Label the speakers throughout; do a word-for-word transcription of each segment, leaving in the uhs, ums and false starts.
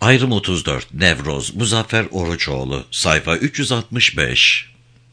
Speaker 1: Ayrım otuz dört. Nevroz. Muzaffer Oruçoğlu. Sayfa üç yüz altmış beş.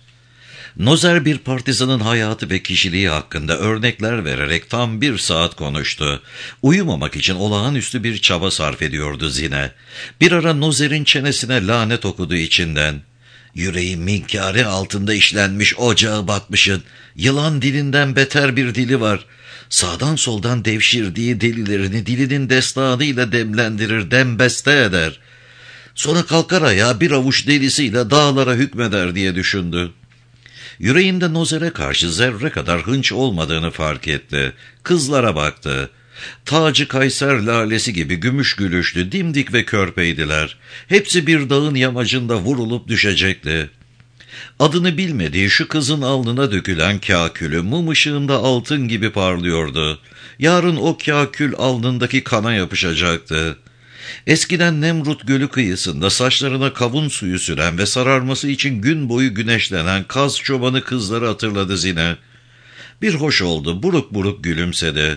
Speaker 1: Nozer bir partizanın hayatı ve kişiliği hakkında örnekler vererek tam bir saat konuştu. Uyumamak için olağanüstü bir çaba sarf ediyordu Zine. Bir ara Nozer'in çenesine lanet okudu içinden. "Yüreğin minkâri altında işlenmiş, ocağı batmışın. Yılan dilinden beter bir dili var. Sağdan soldan devşirdiği delilerini dilinin destanıyla demlendirir, dembeste eder. Sonra kalkar ayağa bir avuç delisiyle dağlara hükmeder" diye düşündü. Yüreğinde Nozer'e karşı zerre kadar hınç olmadığını fark etti. Kızlara baktı. Tacı Kayser lalesi gibi gümüş gülüşlü, dimdik ve körpeydiler. Hepsi bir dağın yamacında vurulup düşecekti. Adını bilmediği şu kızın alnına dökülen kâkülü mum ışığında altın gibi parlıyordu. Yarın o kâkül alnındaki kana yapışacaktı. Eskiden Nemrut Gölü kıyısında saçlarına kavun suyu süren ve sararması için gün boyu güneşlenen kaz çobanı kızları hatırladı Zine. Bir hoş oldu, buruk buruk gülümsedi.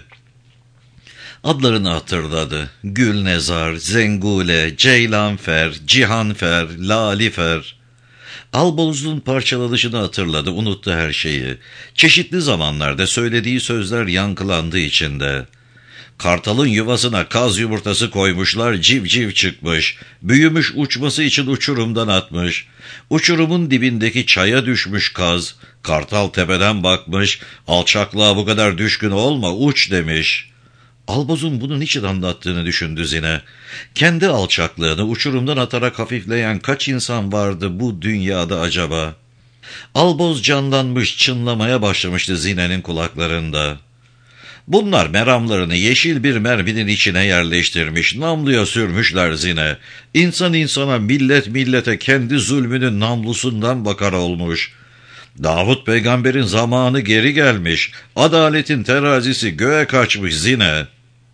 Speaker 1: Adlarını hatırladı. Gülnezar, Zengule, Ceylanfer, Cihanfer, Lalifer. Alboluz'un parçalanışını hatırladı, unuttu her şeyi. Çeşitli zamanlarda söylediği sözler yankılandı içinde. Kartalın yuvasına kaz yumurtası koymuşlar, civciv çıkmış. Büyümüş, uçması için uçurumdan atmış. Uçurumun dibindeki çaya düşmüş kaz. Kartal tepeden bakmış, "Alçaklığa bu kadar düşkün olma, uç" demiş. Alboz'un bunu niçin anlattığını düşündü Zine. Kendi alçaklığını uçurumdan atarak hafifleyen kaç insan vardı bu dünyada acaba? Alboz canlanmış, çınlamaya başlamıştı Zine'nin kulaklarında. Bunlar meramlarını yeşil bir merminin içine yerleştirmiş, namluya sürmüşler Zine. İnsan insana, millet millete kendi zulmünün namlusundan bakar olmuş. Davut peygamberin zamanı geri gelmiş, adaletin terazisi göğe kaçmış Zine.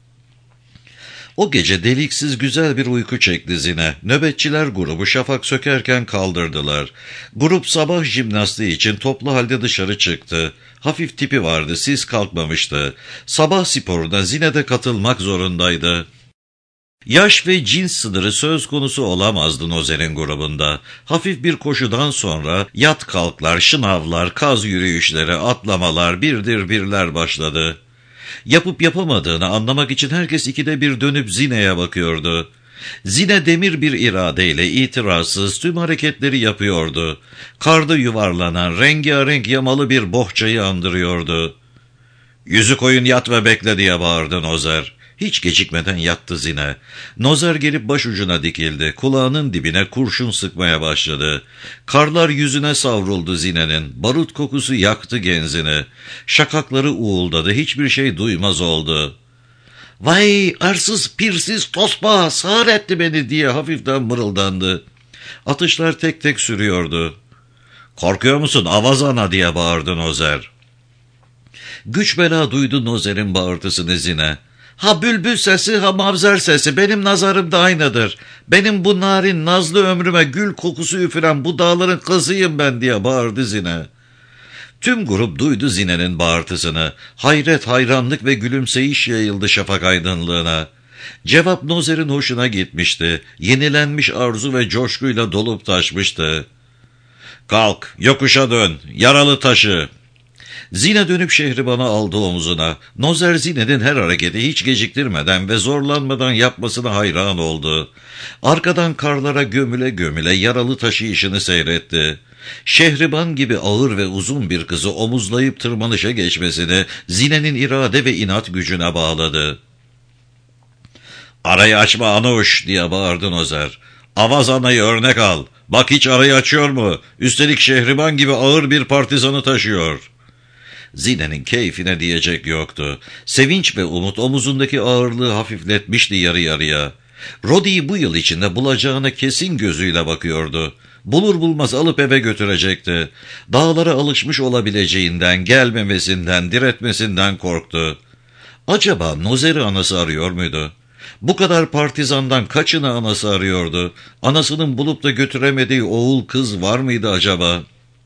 Speaker 1: O gece deliksiz güzel bir uyku çekti Zine. Nöbetçiler grubu şafak sökerken kaldırdılar. Grup sabah jimnastiği için toplu halde dışarı çıktı. Hafif tipi vardı, sis kalkmamıştı. Sabah sporuna Zine de katılmak zorundaydı. Yaş ve cins sınırı söz konusu olamazdı Nozer'in grubunda. Hafif bir koşudan sonra yat kalklar, şınavlar, kaz yürüyüşleri, atlamalar, birdir birler başladı. Yapıp yapamadığını anlamak için herkes ikide bir dönüp Zine'ye bakıyordu. Zine demir bir iradeyle itirazsız tüm hareketleri yapıyordu. Karda yuvarlanan rengarenk yamalı bir bohçayı andırıyordu. "Yüzü koyun, yat ve bekle" diye bağırdı Nozer. Hiç gecikmeden yattı Zine. Nozer gelip başucuna dikildi. Kulağının dibine kurşun sıkmaya başladı. Karlar yüzüne savruldu Zine'nin. Barut kokusu yaktı genzini. Şakakları uğuldadı. Hiçbir şey duymaz oldu. "Vay arsız pirsiz tosba, sağır etti beni" diye hafiften mırıldandı. Atışlar tek tek sürüyordu. "Korkuyor musun avazana?" diye bağırdı Nozer. Güç bela duydu Nozer'in bağırtısını Zine. "Ha bülbül sesi, ha mavzer sesi, benim nazarımda aynıdır. Benim bu narin nazlı ömrüme gül kokusu üfüren bu dağların kızıyım ben" diye bağırdı Zine. Tüm grup duydu Zine'nin bağırtısını. Hayret, hayranlık ve gülümseyiş yayıldı şafak aydınlığına. Cevap Nozer'in hoşuna gitmişti. Yenilenmiş arzu ve coşkuyla dolup taşmıştı. "Kalk, yokuşa dön, yaralı taşı." Zine dönüp Şehriban'ı aldı omzuna. Nozer Zine'nin her hareketi hiç geciktirmeden ve zorlanmadan yapmasına hayran oldu. Arkadan karlara gömüle gömüle yaralı taşıyışını seyretti. Şehriban gibi ağır ve uzun bir kızı omuzlayıp tırmanışa geçmesini Zine'nin irade ve inat gücüne bağladı. "Arayı açma Anuş" diye bağırdı Nozer. "Avaz anayı örnek al. Bak hiç arayı açıyor mu? Üstelik Şehriban gibi ağır bir partizanı taşıyor." Zine'nin keyfine diyecek yoktu. Sevinç ve umut omuzundaki ağırlığı hafifletmişti yarı yarıya. Rodi'yi bu yıl içinde bulacağına kesin gözüyle bakıyordu. Bulur bulmaz alıp eve götürecekti. Dağlara alışmış olabileceğinden, gelmemesinden, diretmesinden korktu. Acaba Nozer'i anası arıyor muydu? Bu kadar partizandan kaçını anası arıyordu? Anasının bulup da götüremediği oğul kız var mıydı acaba?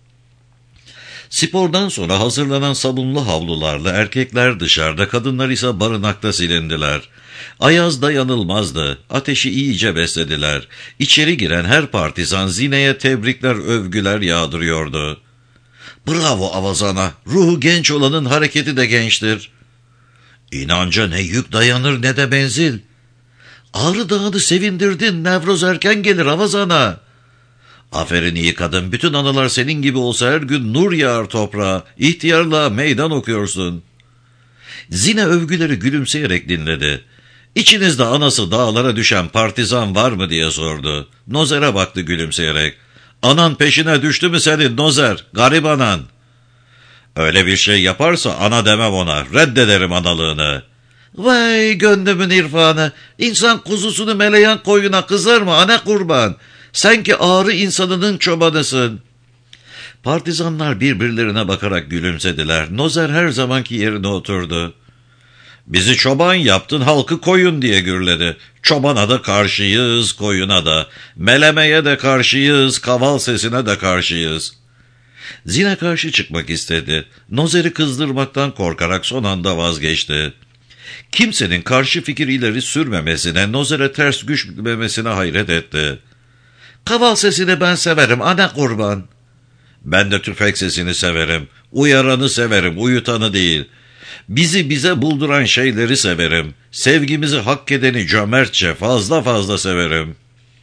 Speaker 1: Spordan sonra hazırlanan sabunlu havlularla erkekler dışarıda, kadınlar ise barınakta silindiler. Ayaz dayanılmazdı. Ateşi iyice beslediler. İçeri giren her partizan Zine'ye tebrikler, övgüler yağdırıyordu. "Bravo Avazan'a, ruhu genç olanın hareketi de gençtir." "İnanca ne yük dayanır ne de menzil." "Ağrı Dağı'nı sevindirdin, Nevroz erken gelir Avazan'a." "Aferin iyi kadın, bütün analar senin gibi olsa her gün nur yağar toprağa, ihtiyarlığa meydan okuyorsun." Zine övgüleri gülümseyerek dinledi. "İçinizde anası dağlara düşen partizan var mı?" diye sordu. Nozer'e baktı gülümseyerek. "Anan peşine düştü mü senin Nozer, garip anan?" "Öyle bir şey yaparsa ana demem ona, reddederim analığını." "Vay gönlümün irfanı, insan kuzusunu meleyen koyuna kızar mı ana kurban? Sen ki Ağrı insanının çobanısın." Partizanlar birbirlerine bakarak gülümsediler. Nozer her zamanki yerine oturdu. "Bizi çoban yaptın, halkı koyun diye gürledi. Çobana da karşıyız, koyuna da. Melemeye de karşıyız, kaval sesine de karşıyız." Zine karşı çıkmak istedi. Nozer'i kızdırmaktan korkarak son anda vazgeçti. Kimsenin karşı fikir ileri sürmemesine, Nozer'e ters düşmemesine hayret etti. "Kaval sesini ben severim, ana kurban." "Ben de tüfek sesini severim. Uyaranı severim, uyutanı değil. Bizi bize bulduran şeyleri severim. Sevgimizi hak edeni cömertçe, fazla fazla severim."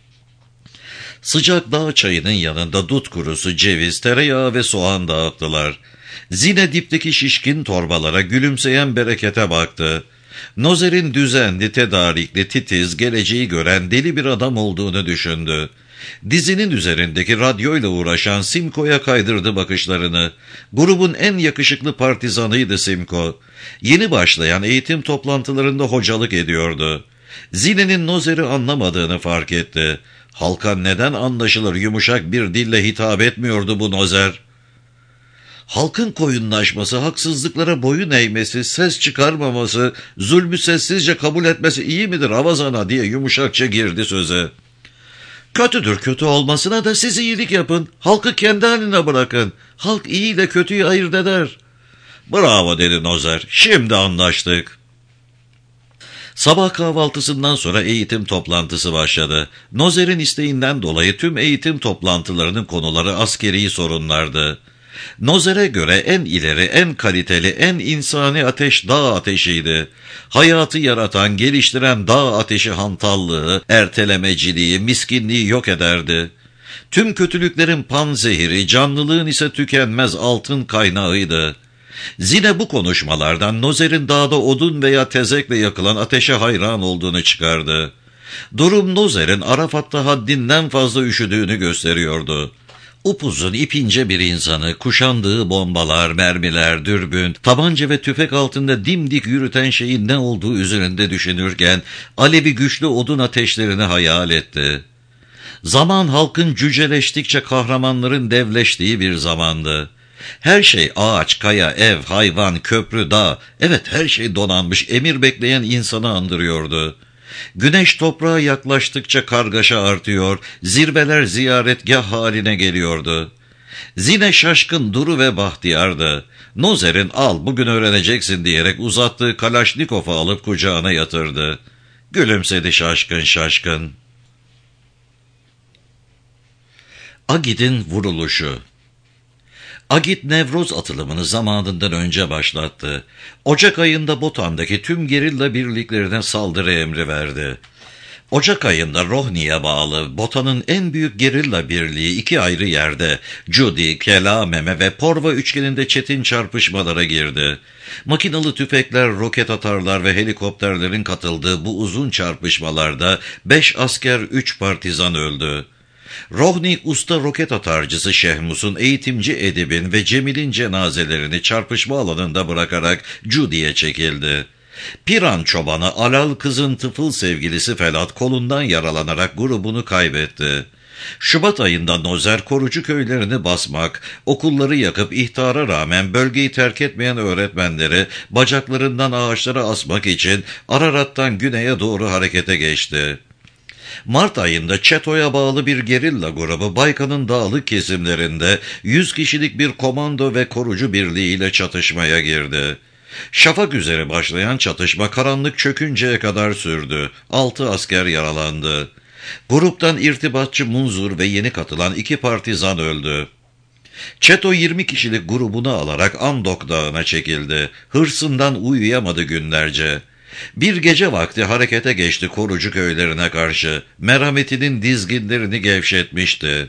Speaker 1: Sıcak dağ çayının yanında dut kurusu, ceviz, tereyağı ve soğan dağıttılar. Zine dipteki şişkin torbalara, gülümseyen berekete baktı. Nozer'in düzenli, tedarikli, titiz, geleceği gören deli bir adam olduğunu düşündü. Dizinin üzerindeki radyoyla uğraşan Simko'ya kaydırdı bakışlarını. Grubun en yakışıklı partizanıydı Simko. Yeni başlayan eğitim toplantılarında hocalık ediyordu. Zine'nin Nozer'i anlamadığını fark etti. Halka neden anlaşılır yumuşak bir dille hitap etmiyordu bu Nozer? Halkın koyunlaşması, haksızlıklara boyun eğmesi, ses çıkarmaması, zulmü sessizce kabul etmesi iyi midir Avazan'a diye yumuşakça girdi söze. "Kötüdür, kötü olmasına da siz iyilik yapın. Halkı kendi haline bırakın. Halk iyi ile kötüyü ayırt eder." "Bravo," dedi Nozer. "Şimdi anlaştık." Sabah kahvaltısından sonra eğitim toplantısı başladı. Nozer'in isteğinden dolayı tüm eğitim toplantılarının konuları askeri sorunlardı. Nozer'e göre en ileri, en kaliteli, en insani ateş dağ ateşiydi. Hayatı yaratan, geliştiren dağ ateşi hantallığı, ertelemeciliği, miskinliği yok ederdi. Tüm kötülüklerin panzehiri, canlılığın ise tükenmez altın kaynağıydı. Zine bu konuşmalardan Nozer'in dağda odun veya tezekle yakılan ateşe hayran olduğunu çıkardı. Durum Nozer'in Arafat'ta haddinden fazla üşüdüğünü gösteriyordu. Upuzun ipince bir insanı, kuşandığı bombalar, mermiler, dürbün, tabanca ve tüfek altında dimdik yürüten şeyin ne olduğu üzerinde düşünürken, alevi güçlü odun ateşlerini hayal etti. Zaman halkın cüceleştikçe kahramanların devleştiği bir zamandı. Her şey ağaç, kaya, ev, hayvan, köprü, dağ, evet her şey donanmış, emir bekleyen insanı andırıyordu. Güneş toprağa yaklaştıkça kargaşa artıyor, zirveler ziyaretgah haline geliyordu. Zine şaşkın, duru ve bahtiyardı. Nozer'in "al bugün öğreneceksin" diyerek uzattığı Kalaşnikov'u alıp kucağına yatırdı. Gülümsedi şaşkın şaşkın. Agit'in vuruluşu. Agit Nevroz atılımını zamanından önce başlattı. Ocak ayında Botan'daki tüm gerilla birliklerine saldırı emri verdi. Ocak ayında Rohni'ye bağlı Botan'ın en büyük gerilla birliği iki ayrı yerde Cudi, Kelameme ve Porva üçgeninde çetin çarpışmalara girdi. Makinalı tüfekler, roket atarlar ve helikopterlerin katıldığı bu uzun çarpışmalarda beş asker, üç partizan öldü. Rohni usta roket atarcısı Şehmus'un, eğitimci Edip'in ve Cemil'in cenazelerini çarpışma alanında bırakarak Cudi'ye çekildi. Piran çobanı Alal kızın tıfıl sevgilisi Felat kolundan yaralanarak grubunu kaybetti. Şubat ayında Nozer korucu köylerini basmak, okulları yakıp ihtara rağmen bölgeyi terk etmeyen öğretmenleri bacaklarından ağaçlara asmak için Ararat'tan güneye doğru harekete geçti. Mart ayında Çeto'ya bağlı bir gerilla grubu Baykan'ın dağlık kesimlerinde yüz kişilik bir komando ve korucu birliğiyle çatışmaya girdi. Şafak üzeri başlayan çatışma karanlık çökünceye kadar sürdü. Altı asker yaralandı. Gruptan irtibatçı Munzur ve yeni katılan iki partizan öldü. Çeto yirmi kişilik grubunu alarak Andok Dağı'na çekildi. Hırsından uyuyamadı günlerce. Bir gece vakti harekete geçti korucu köylerine karşı. Merhametinin dizginlerini gevşetmişti.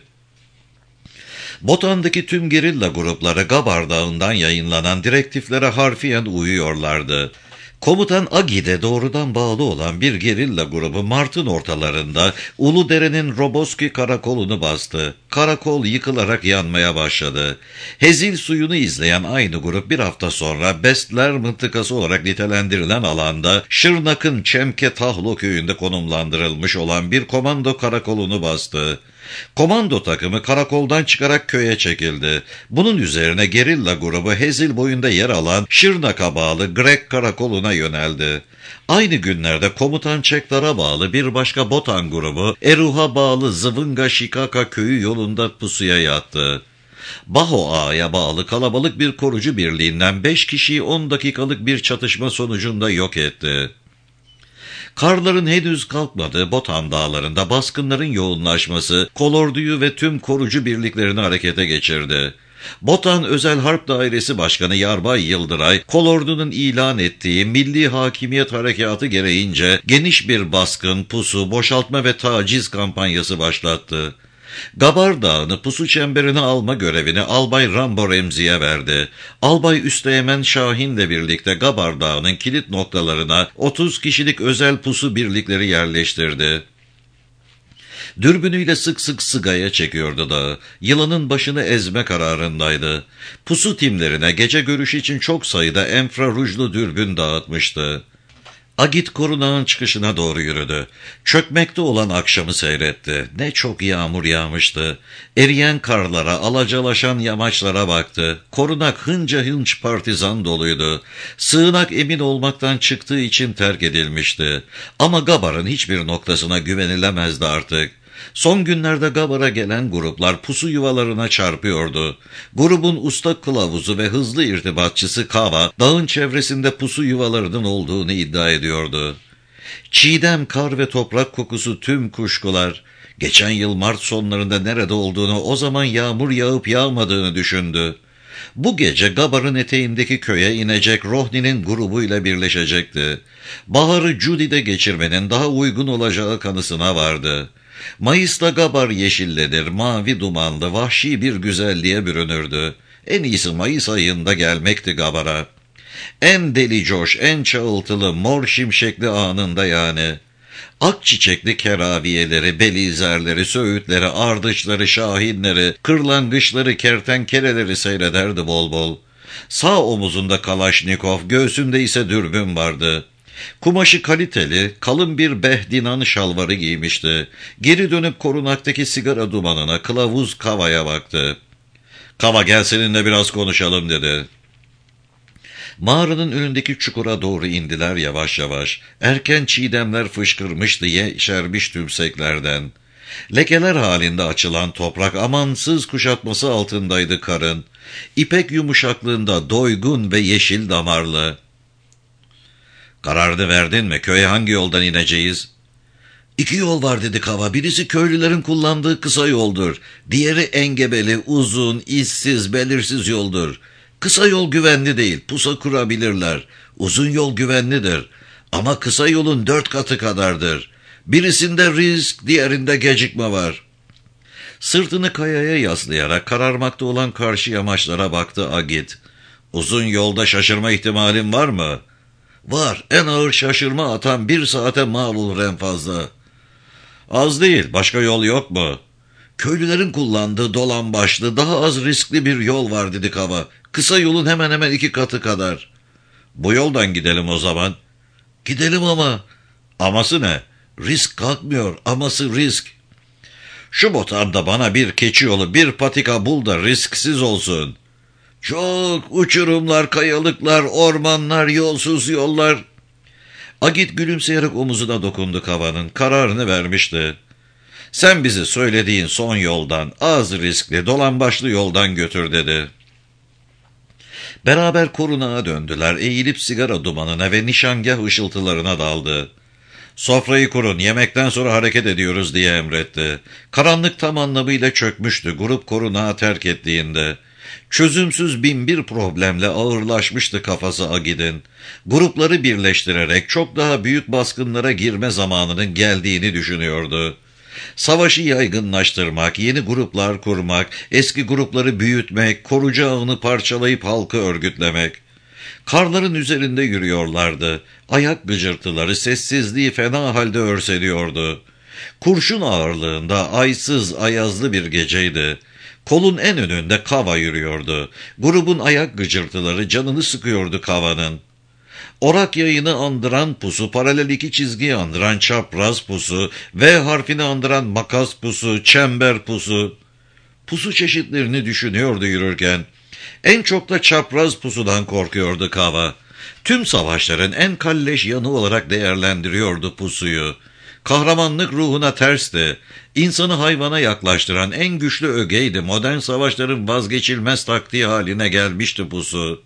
Speaker 1: Botan'daki tüm gerilla grupları Gabar Dağı'ndan yayınlanan direktiflere harfiyen uyuyorlardı. Komutan Agi'de doğrudan bağlı olan bir gerilla grubu Mart'ın ortalarında Uludere'nin Roboski karakolunu bastı. Karakol yıkılarak yanmaya başladı. Hezil suyunu izleyen aynı grup bir hafta sonra Bestler mıntıkası olarak nitelendirilen alanda Şırnak'ın Çemke Tahlo köyünde konumlandırılmış olan bir komando karakolunu bastı. Komando takımı karakoldan çıkarak köye çekildi. Bunun üzerine gerilla grubu Hezil boyunda yer alan Şırnak'a bağlı Grek karakoluna yöneldi. Aynı günlerde komutan Çeklar'a bağlı bir başka Botan grubu Eruh'a bağlı Zıvınga Şikaka köyü yolunda pusuya yattı. Baho Ağa'ya bağlı kalabalık bir korucu birliğinden beş kişiyi on dakikalık bir çatışma sonucunda yok etti. Karların henüz kalkmadığı Botan dağlarında baskınların yoğunlaşması kolorduyu ve tüm korucu birliklerini harekete geçirdi. Botan Özel Harp Dairesi Başkanı Yarbay Yıldıray, kolordunun ilan ettiği Milli Hakimiyet Harekatı gereğince geniş bir baskın, pusu, boşaltma ve taciz kampanyası başlattı. Gabar Dağı'nı pusu çemberine alma görevini Albay Rambo Remzi'ye verdi. Albay Üsteğmen Şahin'le birlikte Gabar Dağı'nın kilit noktalarına otuz kişilik özel pusu birlikleri yerleştirdi. Dürbünüyle sık sık Sıga'ya çekiyordu dağı. Yılanın başını ezme kararındaydı. Pusu timlerine gece görüşü için çok sayıda enfrarujlu dürbün dağıtmıştı. Agit Korunağ'ın çıkışına doğru yürüdü. Çökmekte olan akşamı seyretti. Ne çok yağmur yağmıştı. Eriyen karlara, alacalaşan yamaçlara baktı. Korunak hınca hınç partizan doluydu. Sığınak emin olmaktan çıktığı için terk edilmişti. Ama Gabar'ın hiçbir noktasına güvenilemezdi artık. Son günlerde Gabar'a gelen gruplar pusu yuvalarına çarpıyordu. Grubun usta kılavuzu ve hızlı irtibatçısı Kava, dağın çevresinde pusu yuvalarının olduğunu iddia ediyordu. Çiğdem, kar ve toprak kokusu tüm kuşkular, geçen yıl Mart sonlarında nerede olduğunu, o zaman yağmur yağıp yağmadığını düşündü. Bu gece Gabar'ın eteğindeki köye inecek Rohni'nin grubuyla birleşecekti. Baharı Judy'de geçirmenin daha uygun olacağı kanısına vardı. Mayıs'ta Gabar yeşillenir, mavi dumanlı, vahşi bir güzelliğe bürünürdü. En iyisi Mayıs ayında gelmekti Gabar'a. En deli coş, en çağıltılı, mor şimşekli anında yani. Akçiçekli keraviyeleri, belizerleri, söğütleri, ardıçları, şahinleri, kırlangıçları, kertenkeleleri seyrederdi bol bol. Sağ omuzunda Kalaşnikov, göğsünde ise dürbün vardı. Kumaşı kaliteli, kalın bir behdinan şalvarı giymişti. Geri dönüp korunaktaki sigara dumanına kılavuz Kava'ya baktı. "Kava, gel seninle biraz konuşalım," dedi. Mağaranın önündeki çukura doğru indiler yavaş yavaş. Erken çiğdemler fışkırmıştı yeşermiş tümseklerden. Lekeler halinde açılan toprak amansız kuşatması altındaydı karın. İpek yumuşaklığında doygun ve yeşil damarlı. "Kararını verdin mi? Köye hangi yoldan ineceğiz?" "İki yol var," dedi Kava. "Birisi köylülerin kullandığı kısa yoldur. Diğeri engebeli, uzun, izsiz, belirsiz yoldur. Kısa yol güvenli değil, pusa kurabilirler. Uzun yol güvenlidir. Ama kısa yolun dört katı kadardır. Birisinde risk, diğerinde gecikme var." Sırtını kayaya yaslayarak kararmakta olan karşı yamaçlara baktı Agit. "Uzun yolda şaşırma ihtimalin var mı?" "Var. En ağır şaşırma atan bir saate mal olur en fazla." "Az değil. Başka yol yok mu?" "Köylülerin kullandığı dolambaçlı, daha az riskli bir yol var," dedi Kava. "Kısa yolun hemen hemen iki katı kadar." "Bu yoldan gidelim o zaman." "Gidelim ama." "Aması ne?" "Risk kalkmıyor. Aması risk." "Şu Botan'da bana bir keçi yolu, bir patika bul da risksiz olsun." "Çok uçurumlar, kayalıklar, ormanlar, yolsuz yollar." Agit gülümseyerek omuzuna dokundu Kava'nın. Kararını vermişti. "Sen bizi söylediğin son yoldan, az riskli, dolambaçlı yoldan götür," dedi. Beraber korunağa döndüler, eğilip sigara dumanına ve nişangah ışıltılarına daldı. "Sofrayı kurun, yemekten sonra hareket ediyoruz," diye emretti. Karanlık tam anlamıyla çökmüştü grup korunağı terk ettiğinde. Çözümsüz binbir problemle ağırlaşmıştı kafası Agid'in. Grupları birleştirerek çok daha büyük baskınlara girme zamanının geldiğini düşünüyordu. Savaşı yaygınlaştırmak, yeni gruplar kurmak, eski grupları büyütmek, korucu ağını parçalayıp halkı örgütlemek. Karların üzerinde yürüyorlardı. Ayak gıcırtıları sessizliği fena halde örseliyordu. Kurşun ağırlığında aysız ayazlı bir geceydi. Kolun en önünde Kava yürüyordu. Grubun ayak gıcırtıları canını sıkıyordu Kava'nın. Orak yayını andıran pusu, paralel iki çizgiyi andıran çapraz pusu, V harfini andıran makas pusu, çember pusu. Pusu çeşitlerini düşünüyordu yürürken. En çok da çapraz pusudan korkuyordu Kava. Tüm savaşların en kalleş yanı olarak değerlendiriyordu pusuyu. Kahramanlık ruhuna tersti. İnsanı hayvana yaklaştıran en güçlü ögeydi. Modern savaşların vazgeçilmez taktiği haline gelmişti pusu.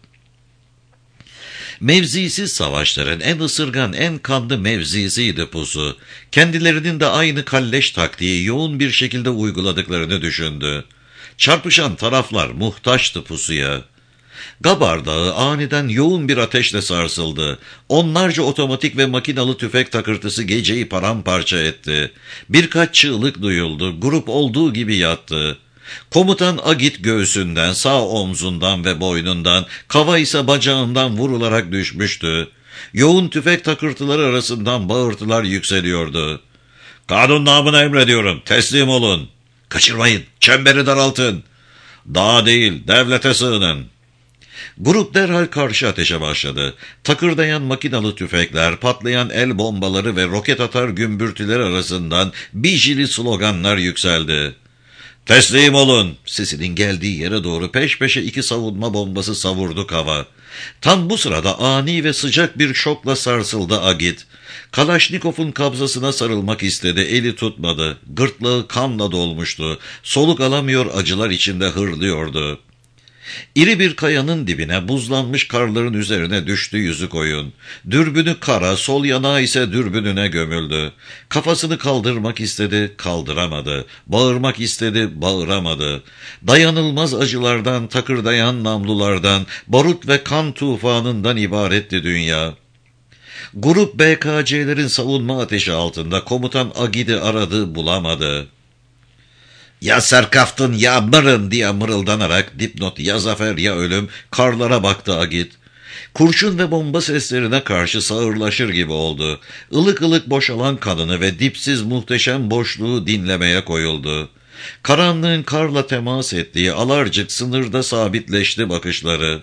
Speaker 1: Mevzisiz savaşların en ısırgan, en kanlı mevzisiydi pusu. Kendilerinin de aynı kalleş taktiği yoğun bir şekilde uyguladıklarını düşündü. Çarpışan taraflar muhtaçtı pusuya. Gabar Dağı aniden yoğun bir ateşle sarsıldı. Onlarca otomatik ve makinalı tüfek takırtısı geceyi paramparça etti. Birkaç çığlık duyuldu. Grup olduğu gibi yattı. Komutan Agid göğsünden, sağ omzundan ve boynundan, Kava ise bacağından vurularak düşmüştü. Yoğun tüfek takırtıları arasından bağırtılar yükseliyordu. "Kanun namına emrediyorum, teslim olun. Kaçırmayın, çemberi daraltın. Dağa değil, devlete sığının." Grup derhal karşı ateşe başladı. Takırdayan makinalı tüfekler, patlayan el bombaları ve roket atar gümbürtüler arasından bijili sloganlar yükseldi. "Teslim olun!" Sesinin geldiği yere doğru peş peşe iki savunma bombası savurdu Kava. Tam bu sırada ani ve sıcak bir şokla sarsıldı Agid. Kalaşnikov'un kabzasına sarılmak istedi, eli tutmadı. Gırtlağı kanla dolmuştu. Soluk alamıyor, acılar içinde hırlıyordu. İri bir kayanın dibine, buzlanmış karların üzerine düştü yüzü koyun. Dürbünü kara, sol yanağı ise dürbününe gömüldü. Kafasını kaldırmak istedi, kaldıramadı. Bağırmak istedi, bağıramadı. Dayanılmaz acılardan, takırdayan namlulardan, barut ve kan tufanından ibaretti dünya. Grup B K C'lerin savunma ateşi altında komutan Agid'i aradı, bulamadı. "Ya Serkaftın ya mırın!" diye mırıldanarak dipnot "ya zafer ya ölüm" karlara baktı Agid. Kurşun ve bomba seslerine karşı sağırlaşır gibi oldu. Ilık ılık boşalan kanını ve dipsiz muhteşem boşluğu dinlemeye koyuldu. Karanlığın karla temas ettiği alarcık sınırda sabitleşti bakışları.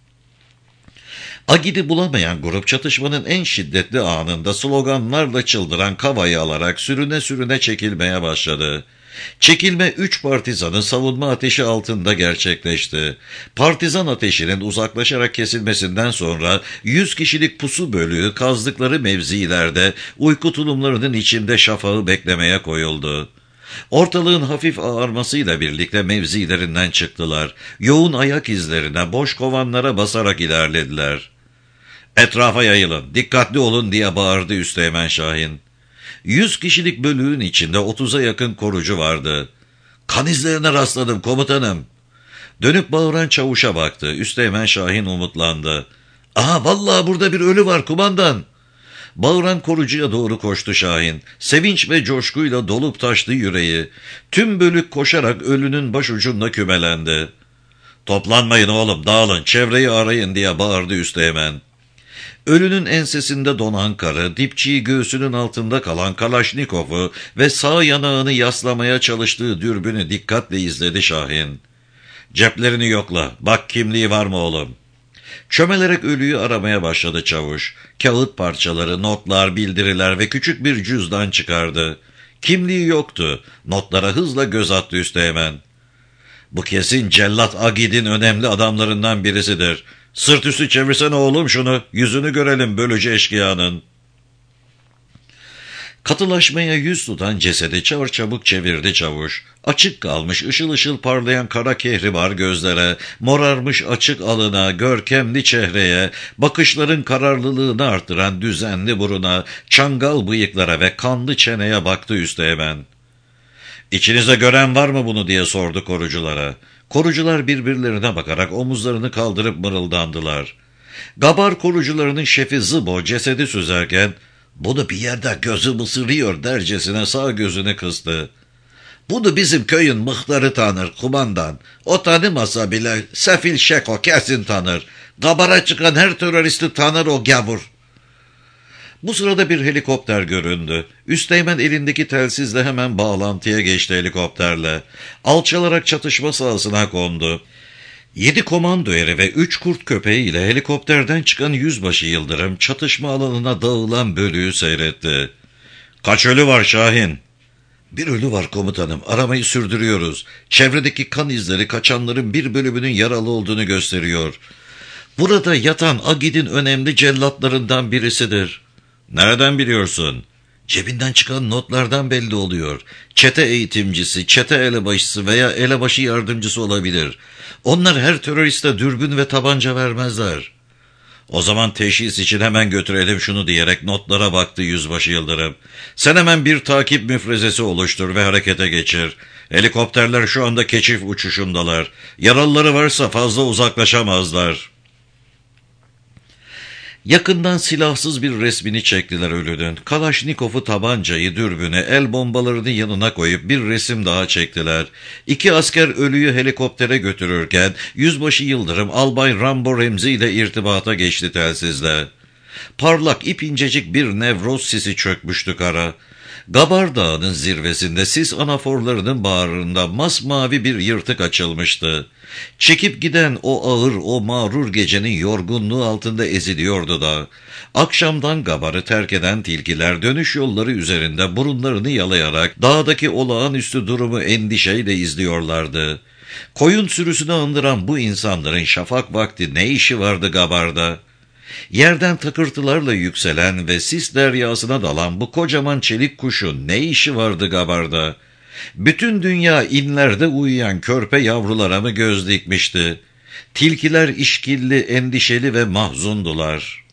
Speaker 1: Agid'i bulamayan grup çatışmanın en şiddetli anında sloganlarla çıldıran Kava'yı alarak sürüne sürüne çekilmeye başladı. Çekilme üç partizanın savunma ateşi altında gerçekleşti. Partizan ateşinin uzaklaşarak kesilmesinden sonra yüz kişilik pusu bölüğü kazdıkları mevzilerde uyku tulumlarının içinde şafağı beklemeye koyuldu. Ortalığın hafif ağarmasıyla birlikte mevzilerinden çıktılar. Yoğun ayak izlerine, boş kovanlara basarak ilerlediler. "Etrafa yayılın, dikkatli olun!" diye bağırdı Üsteğmen Şahin. Yüz kişilik bölüğün içinde otuza yakın korucu vardı. "Kan izlerine rastladım komutanım." Dönüp bağıran çavuşa baktı. Üsteğmen Şahin umutlandı. "Aha, vallahi burada bir ölü var kumandan." Bağıran korucuya doğru koştu Şahin. Sevinç ve coşkuyla dolup taştı yüreği. Tüm bölük koşarak ölünün başucunda kümelendi. "Toplanmayın oğlum, dağılın, çevreyi arayın!" diye bağırdı Üsteğmen. Ölünün ensesinde donan karı, dipçiyi göğsünün altında kalan Kalaşnikov'u ve sağ yanağını yaslamaya çalıştığı dürbünü dikkatle izledi Şahin. "Ceplerini yokla, bak kimliği var mı oğlum?" Çömelerek ölüyü aramaya başladı çavuş. Kağıt parçaları, notlar, bildiriler ve küçük bir cüzdan çıkardı. Kimliği yoktu. Notlara hızla göz attı Üsteğmen. "Bu kesin Cellat Agid'in önemli adamlarından birisidir. Sırt üstü çevirsene oğlum şunu, yüzünü görelim bölücü eşkıyanın." Katılaşmaya yüz tutan cesedi çarçabuk çevirdi çavuş. Açık kalmış ışıl ışıl parlayan kara kehribar gözlere, morarmış açık alına, görkemli çehreye, bakışların kararlılığını artıran düzenli buruna, çangal bıyıklara ve kanlı çeneye baktı üsteğmen. "İçinizde gören var mı bunu?" diye sordu koruculara. Korucular birbirlerine bakarak omuzlarını kaldırıp mırıldandılar. Gabar korucularının şefi Zıbo cesedi süzerken, "Bunu bir yerde gözüm ısırıyor" dercesine sağ gözünü kıstı. "Bunu bizim köyün mıhtarı tanır kumandan. O tanımasa bile Sefil Şeko kesin tanır. Gabar'a çıkan her teröristi tanır o gavur." Bu sırada bir helikopter göründü. Üsteğmen elindeki telsizle hemen bağlantıya geçti helikopterle. Alçalarak çatışma sahasına kondu. Yedi komando eri ve üç kurt köpeğiyle helikopterden çıkan Yüzbaşı Yıldırım çatışma alanına dağılan bölüğü seyretti. "Kaç ölü var Şahin?" "Bir ölü var komutanım. Aramayı sürdürüyoruz. Çevredeki kan izleri kaçanların bir bölümünün yaralı olduğunu gösteriyor. Burada yatan Agid'in önemli cellatlarından birisidir." "Nereden biliyorsun?" "Cebinden çıkan notlardan belli oluyor. Çete eğitimcisi, çete elebaşısı veya elebaşı yardımcısı olabilir. Onlar her teröriste dürbün ve tabanca vermezler." "O zaman teşhis için hemen götürelim şunu" diyerek notlara baktı Yüzbaşı Yıldırım. "Sen hemen bir takip müfrezesi oluştur ve harekete geçir. Helikopterler şu anda keşif uçuşundalar. Yaralıları varsa fazla uzaklaşamazlar." Yakından silahsız bir resmini çektiler ölünün. Kalaşnikov'u, tabancayı, dürbünü, el bombalarını yanına koyup bir resim daha çektiler. İki asker ölüyü helikoptere götürürken Yüzbaşı Yıldırım Albay Rambo Remzi ile irtibata geçti telsizle. Parlak ipinecik bir nevroz sisi çökmüştü kara. Gabar Dağı'nın zirvesinde sis anaforlarının bağrında masmavi bir yırtık açılmıştı. Çekip giden o ağır, o mağrur gecenin yorgunluğu altında eziliyordu da. Akşamdan Gabar'ı terk eden tilkiler dönüş yolları üzerinde burunlarını yalayarak dağdaki olağanüstü durumu endişeyle izliyorlardı. Koyun sürüsünü andıran bu insanların şafak vakti ne işi vardı Gabar'da? Yerden takırtılarla yükselen ve sis deryasına dalan bu kocaman çelik kuşun ne işi vardı Gabar'da? Bütün dünya inlerde uyuyan körpe yavrulara mı göz dikmişti? Tilkiler işkilli, endişeli ve mahzundular.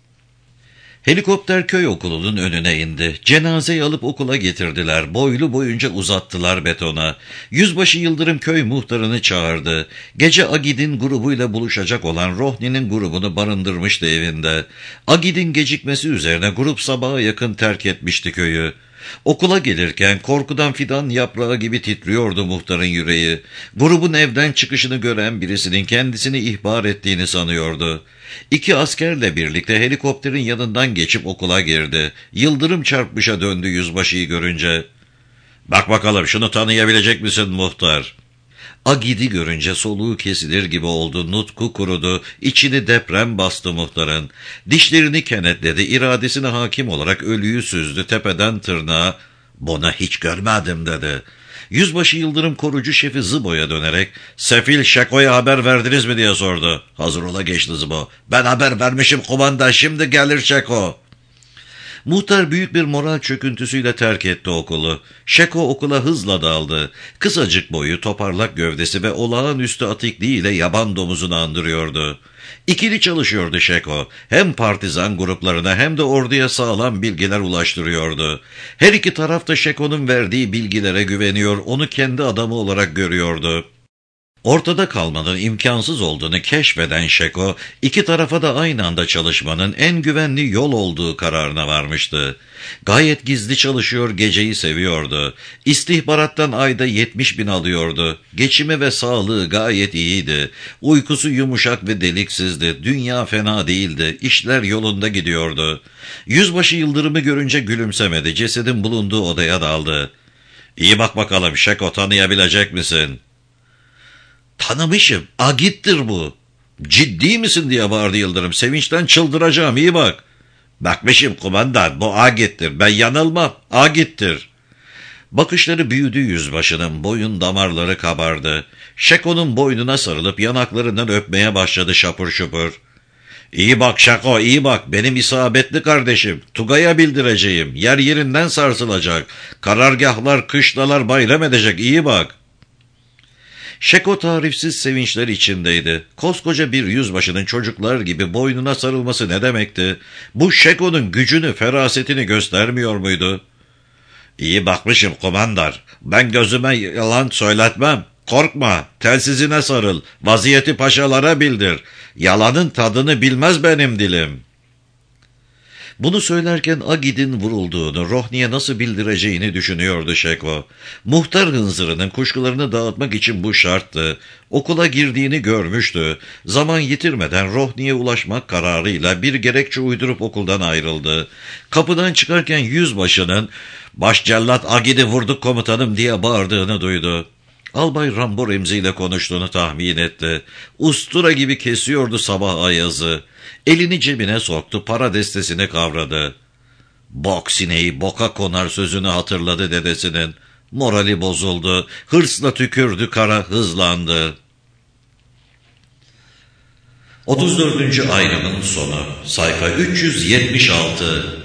Speaker 1: Helikopter köy okulunun önüne indi. Cenazeyi alıp okula getirdiler. Boylu boyunca uzattılar betona. Yüzbaşı Yıldırım köy muhtarını çağırdı. Gece Agid'in grubuyla buluşacak olan Rohni'nin grubunu barındırmıştı evinde. Agid'in gecikmesi üzerine grup sabaha yakın terk etmişti köyü. Okula gelirken korkudan fidan yaprağı gibi titriyordu muhtarın yüreği. Grubun evden çıkışını gören birisinin kendisini ihbar ettiğini sanıyordu. İki askerle birlikte helikopterin yanından geçip okula girdi. Yıldırım çarpmışa döndü yüzbaşıyı görünce. "Bak bakalım şunu tanıyabilecek misin muhtar?" Agid'i görünce soluğu kesilir gibi oldu, nutku kurudu, içini deprem bastı muhtarın. Dişlerini kenetledi, iradesine hakim olarak ölüyü süzdü tepeden tırnağa. "Bunu hiç görmedim" dedi. Yüzbaşı Yıldırım korucu şefi Zıbo'ya dönerek "Sefil Şeko'ya haber verdiniz mi?" diye sordu. "Hazır ola geçti Zıbo. Ben haber vermişim kumandan, şimdi gelir Şeko." Muhtar büyük bir moral çöküntüsüyle terk etti okulu. Şeko okula hızla daldı. Kısacık boyu, toparlak gövdesi ve olağanüstü atikliğiyle yaban domuzunu andırıyordu. İkili çalışıyordu Şeko. Hem partizan gruplarına hem de orduya sağlam bilgiler ulaştırıyordu. Her iki taraf da Şeko'nun verdiği bilgilere güveniyor, onu kendi adamı olarak görüyordu. Ortada kalmanın imkansız olduğunu keşfeden Şeko, iki tarafa da aynı anda çalışmanın en güvenli yol olduğu kararına varmıştı. Gayet gizli çalışıyor, geceyi seviyordu. İstihbarattan ayda yetmiş bin alıyordu. Geçimi ve sağlığı gayet iyiydi. Uykusu yumuşak ve deliksizdi. Dünya fena değildi. İşler yolunda gidiyordu. Yüzbaşı Yıldırım'ı görünce gülümsemedi. Cesedin bulunduğu odaya daldı. "İyi bak bakalım Şeko, tanıyabilecek misin?" "Tanımışım. Agit'tir bu." "Ciddi misin?" diye bağırdı Yıldırım. "Sevinçten çıldıracağım, iyi bak." "Bakmışım kumandan, bu Agit'tir. Ben yanılmam, Agit'tir." Bakışları büyüdü yüzbaşının, boyun damarları kabardı. Şeko'nun boynuna sarılıp yanaklarından öpmeye başladı şapur şupur. İyi bak Şako, iyi bak, benim isabetli kardeşim. Tugay'a bildireceğim. Yer yerinden sarsılacak. Karargahlar, kışlalar bayram edecek, iyi bak. Şeko tarifsiz sevinçler içindeydi. Koskoca bir yüzbaşının çocuklar gibi boynuna sarılması ne demekti? Bu Şeko'nun gücünü, ferasetini göstermiyor muydu? İyi bakmışım komandar. Ben gözüme yalan söyletmem. Korkma, telsizine sarıl. Vaziyeti paşalara bildir. Yalanın tadını bilmez benim dilim. Bunu söylerken Agid'in vurulduğunu, Rohni'ye nasıl bildireceğini düşünüyordu Şeko. Muhtar hınzırının kuşkularını dağıtmak için bu şarttı. Okula girdiğini görmüştü. Zaman yitirmeden Rohni'ye ulaşmak kararıyla bir gerekçe uydurup okuldan ayrıldı. Kapıdan çıkarken yüzbaşının "Başcellat Agid'i vurduk komutanım" diye bağırdığını duydu. Albay Rambo Remzi ile konuştuğunu tahmin etti. Ustura gibi kesiyordu sabah ayazı. Elini cebine soktu, para destesini kavradı. Bok sineği boka konar sözünü hatırladı dedesinin. Morali bozuldu, hırsla tükürdü kara, hızlandı. otuz dördüncü ayrımın sonu, sayfa üç yüz yetmiş altı.